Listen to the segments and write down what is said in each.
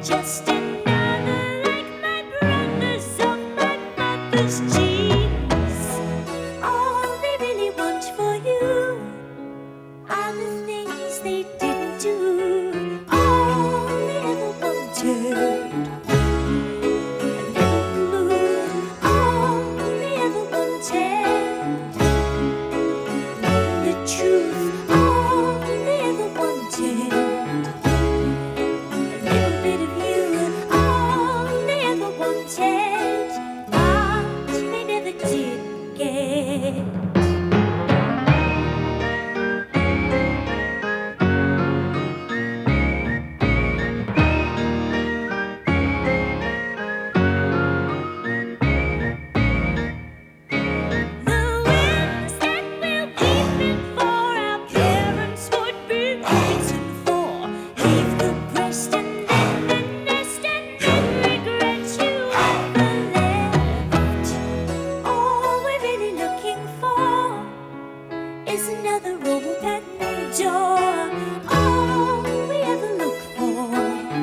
just another like my brothers of my mother's genes. All they really want for you are the things they didn't do. All they ever wanted. Is another open door. All we ever look for.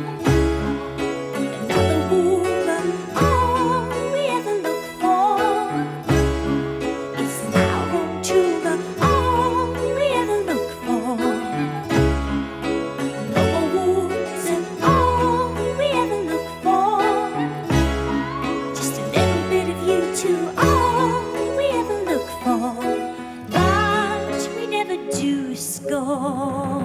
Another woman. All we ever look for is our own tumor. All we ever look for. No more wounds, and all we ever look for. Just a little bit of you too. All we ever look for. Never do score.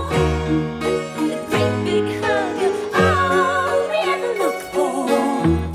Oh,